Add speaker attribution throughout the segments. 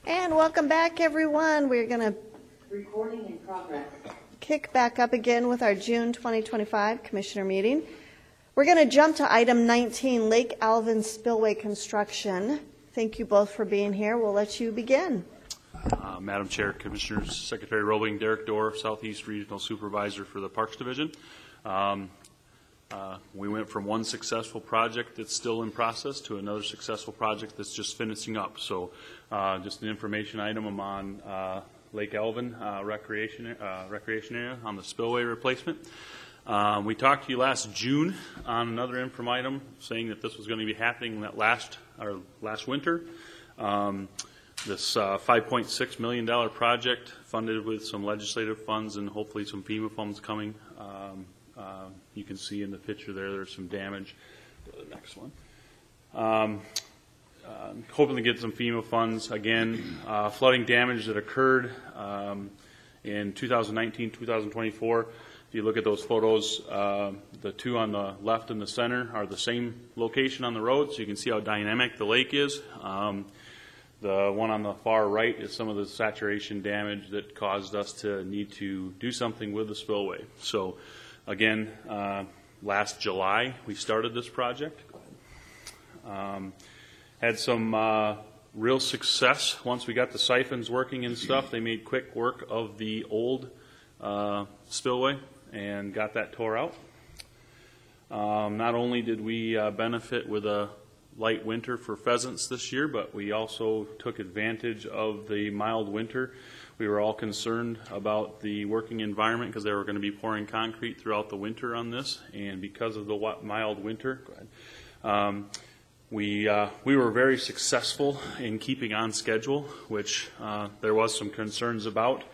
Speaker 1: And welcome back, everyone. We're going to
Speaker 2: Recording in progress.
Speaker 1: kick back up again with our June 2025 Commissioner meeting. We're going to jump to item 19, Lake Alvin Spillway Construction. Thank you both for being here. We'll let you begin.
Speaker 3: Madam Chair, Commissioners, Secretary Roebling, Derek Dorr, Southeast Regional Supervisor for the Parks Division. We went from one successful project that's still in process to another successful project that's just finishing up. So just an information item. I'm on Lake Alvin recreation area on the spillway replacement. We talked to you last June on another info item saying that this was going to be happening that last winter. This $5.6 million project funded with some legislative funds and hopefully some FEMA funds coming. You can see in the picture there's some damage. Go to the next one. Hoping to get some FEMA funds. Again, flooding damage that occurred in 2019, 2024. If you look at those photos, the two on the left and the center are the same location on the road, so you can see how dynamic the lake is. The one on the far right is some of the saturation damage that caused us to need to do something with the spillway. So again, last July we started this project. Had some real success once we got the siphons working and stuff. They made quick work of the old spillway and got that tore out. Not only did we benefit with a light winter for pheasants this year, but we also took advantage of the mild winter. We were all concerned about the working environment because they were going to be pouring concrete throughout the winter on this, and because of the mild winter, we were very successful in keeping on schedule, which there was some concerns about,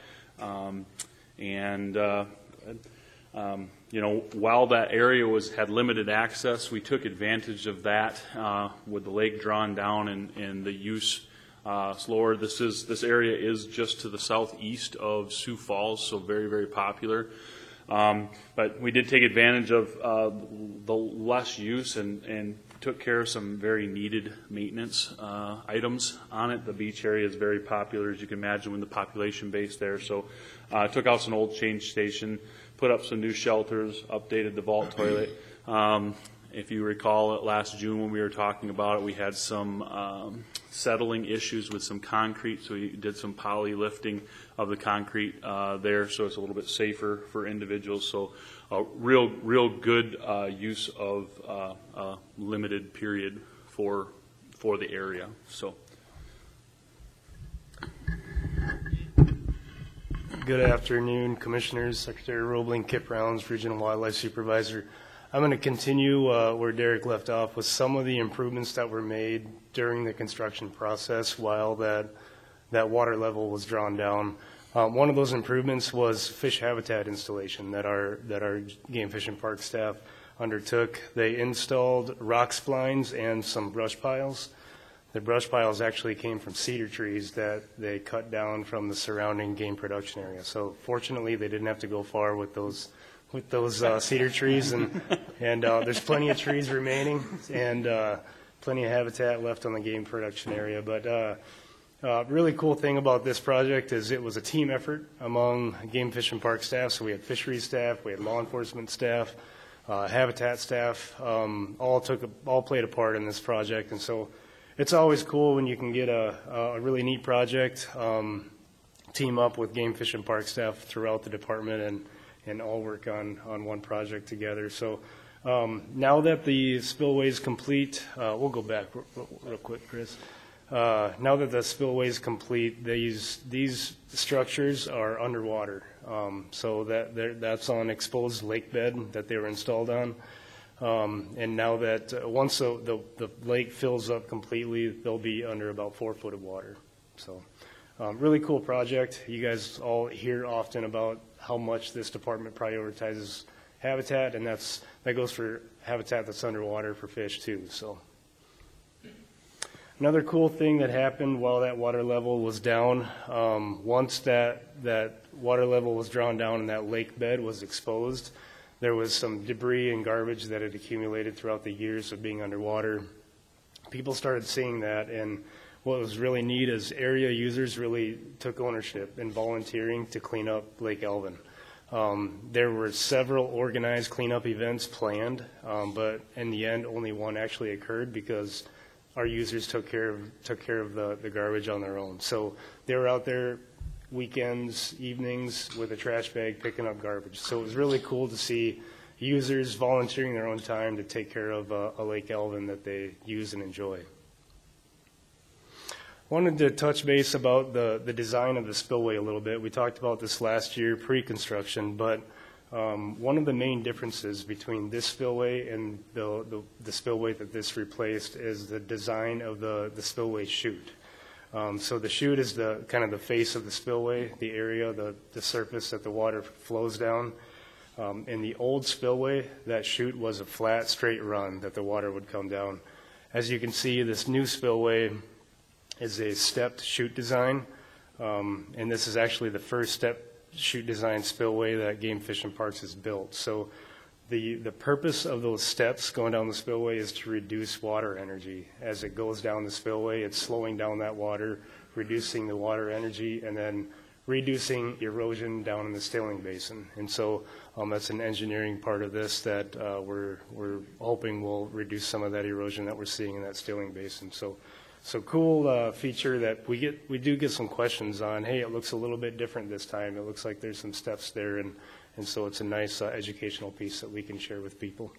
Speaker 3: while that area had limited access, we took advantage of that with the lake drawn down and the use slower. This area is just to the southeast of Sioux Falls, so very, very popular. But we did take advantage of the less use and took care of some very needed maintenance items on it. The beach area is very popular, as you can imagine, with the population base there. So took out some old change station, put up some new shelters, updated the vault toilet. If you recall, last June when we were talking about it, we had some settling issues with some concrete, so we did some poly lifting of the concrete there, so it's a little bit safer for individuals. So real good use of limited period for the area. So.
Speaker 4: Good afternoon, Commissioners, Secretary Roebling, Kip Rounds, Regional Wildlife Supervisor. I'm going to continue where Derek left off with some of the improvements that were made during the construction process while that water level was drawn down. One of those improvements was fish habitat installation that our Game Fish and Park staff undertook. They installed rock splines and some brush piles. The brush piles actually came from cedar trees that they cut down from the surrounding game production area. So fortunately, they didn't have to go far with those cedar trees, and there's plenty of trees remaining and plenty of habitat left on the game production area. But really cool thing about this project is it was a team effort among Game Fish and Park staff. So we had fisheries staff, we had law enforcement staff, habitat staff, all played a part in this project, and so. It's always cool when you can get a really neat project, team up with Game Fish and Park staff throughout the department and all work on one project together. So now that the spillway is complete, we'll go back real quick, Chris. Now that the spillway is complete, these structures are underwater. So that's on exposed lake bed that they were installed on. And now that once the lake fills up completely, they'll be under about 4 foot of water. So really cool project. You guys all hear often about how much this department prioritizes habitat, and that goes for habitat that's underwater for fish too. So another cool thing that happened while that water level was down, once that water level was drawn down and that lake bed was exposed, there was some debris and garbage that had accumulated throughout the years of being underwater. People started seeing that, and what was really neat is area users really took ownership in volunteering to clean up Lake Alvin. There were several organized cleanup events planned, but in the end, only one actually occurred because our users took care of the garbage on their own. So they were out there weekends, evenings with a trash bag picking up garbage. So it was really cool to see users volunteering their own time to take care of a Lake Alvin that they use and enjoy. Wanted to touch base about the design of the spillway a little bit. We talked about this last year pre-construction, but one of the main differences between this spillway and the spillway that this replaced is the design of the spillway chute. So the chute is the kind of the face of the spillway, the area, the surface that the water flows down. In the old spillway, that chute was a flat, straight run that the water would come down. As you can see, this new spillway is a stepped chute design, and this is actually the first step chute design spillway that Game Fish and Parks has built. So the purpose of those steps going down the spillway is to reduce water energy. As it goes down the spillway, it's slowing down that water, reducing the water energy, and then reducing erosion down in the Stilling Basin. And so that's an engineering part of this that we're hoping will reduce some of that erosion that we're seeing in that Stilling Basin. So cool feature that we do get some questions on. Hey, it looks a little bit different this time. It looks like there's some steps there, and so it's a nice educational piece that we can share with people.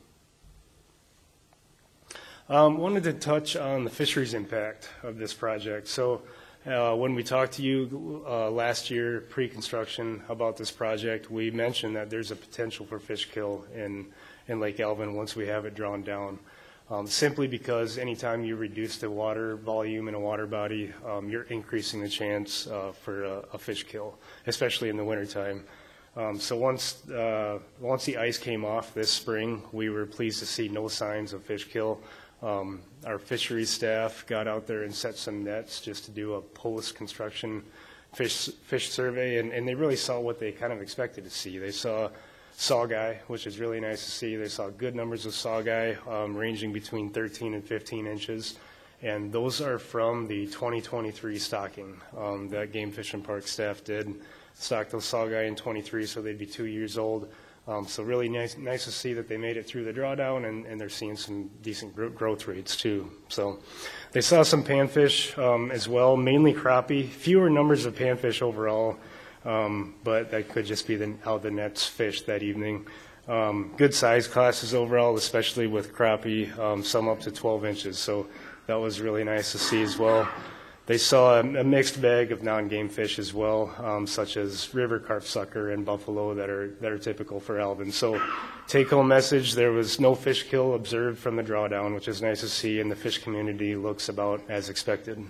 Speaker 4: Wanted to touch on the fisheries impact of this project. So when we talked to you last year pre-construction about this project, we mentioned that there's a potential for fish kill in Lake Alvin once we have it drawn down. Simply because anytime you reduce the water volume in a water body, you're increasing the chance for a fish kill, especially in the wintertime. So once the ice came off this spring, we were pleased to see no signs of fish kill. Our fisheries staff got out there and set some nets just to do a post-construction fish survey, and they really saw what they kind of expected to see. They saw sawguy, which is really nice to see. They saw good numbers of sawguy, ranging between 13 and 15 inches, and those are from the 2023 stocking that Game Fish and Park staff did. Stocked those sawguy in 23, so they'd be 2 years old. So really nice to see that they made it through the drawdown, and they're seeing some decent growth rates too. So they saw some panfish as well, mainly crappie, fewer numbers of panfish overall. But that could just be how the nets fished that evening. Good size classes overall, especially with crappie, some up to 12 inches. So that was really nice to see as well. They saw a mixed bag of non-game fish as well, such as river carp sucker and buffalo that are typical for Alvin. So take-home message, there was no fish kill observed from the drawdown, which is nice to see, and the fish community looks about as expected.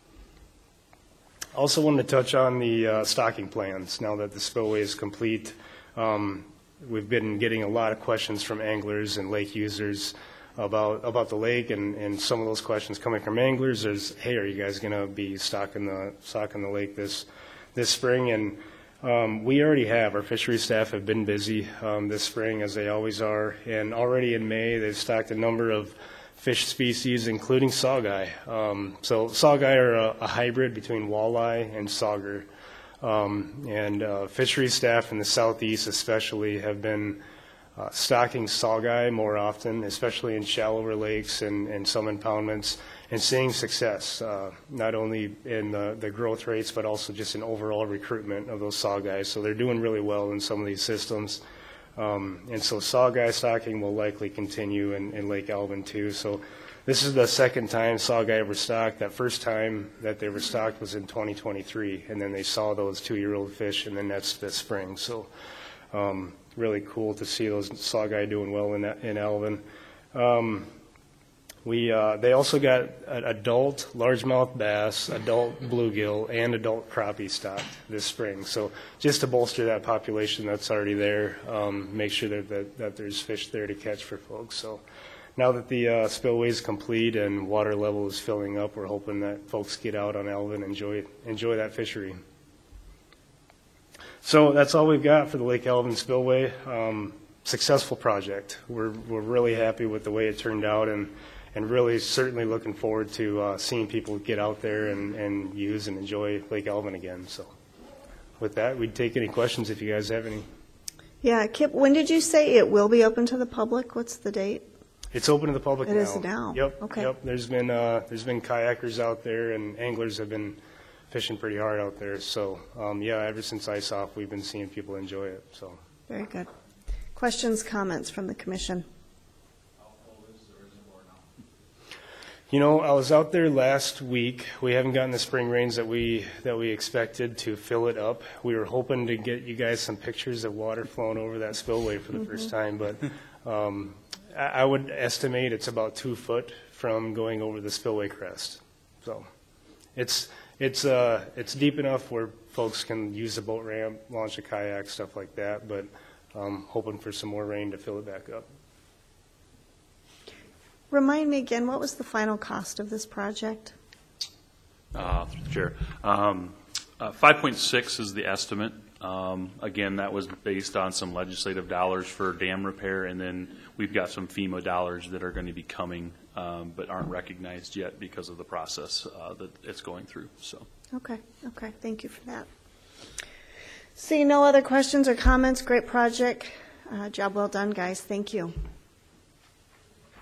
Speaker 4: Also wanted to touch on the stocking plans now that the spillway is complete. We've been getting a lot of questions from anglers and lake users about the lake, and some of those questions coming from anglers is, hey, are you guys going to be stocking the lake this spring? And we already have. Our fisheries staff have been busy this spring, as they always are, and already in May they've stocked a number of fish species, including sawguy. So sawguy are a hybrid between walleye and sauger. And fisheries staff in the southeast especially have been stocking sawguy more often, especially in shallower lakes and some impoundments, and seeing success, not only in the growth rates, but also just in overall recruitment of those sawguys. So they're doing really well in some of these systems. And so sawguy stocking will likely continue in Lake Alvin too. So this is the second time sawguy were stocked. That first time that they were stocked was in 2023, and then they saw those 2-year-old fish in the nets this spring. So really cool to see those sawguy doing well in Alvin. They also got adult largemouth bass, adult bluegill, and adult crappie stocked this spring. So just to bolster that population that's already there, make sure that there's fish there to catch for folks. So now that the spillway is complete and water level is filling up, we're hoping that folks get out on Alvin and enjoy that fishery. So that's all we've got for the Lake Alvin Spillway. Successful project. We're really happy with the way it turned out, and and really certainly looking forward to seeing people get out there and use and enjoy Lake Alvin again. So with that, we'd take any questions if you guys have any.
Speaker 1: Yeah, Kip, when did you say it will be open to the public? What's the date?
Speaker 4: It's open to the public now.
Speaker 1: It is now.
Speaker 4: Yep.
Speaker 1: Okay.
Speaker 4: Yep. There's been kayakers out there, and anglers have been fishing pretty hard out there. So yeah, ever since ice off, we've been seeing people enjoy it. So
Speaker 1: Very good. Questions, comments from the commission?
Speaker 4: you know, I was out there last week. We haven't gotten the spring rains that we expected to fill it up. We were hoping to get you guys some pictures of water flowing over that spillway for the first time, but I would estimate it's about 2 foot from going over the spillway crest. So it's deep enough where folks can use the boat ramp, launch a kayak, stuff like that, but hoping for some more rain to fill it back up.
Speaker 1: Remind me again, what was the final cost of this project?
Speaker 3: Sure. 5.6 is the estimate. Again, that was based on some legislative dollars for dam repair, and then we've got some FEMA dollars that are going to be coming, but aren't recognized yet because of the process that it's going through. So.
Speaker 1: Okay, thank you for that. See no other questions or comments, great project. Job well done, guys, thank you.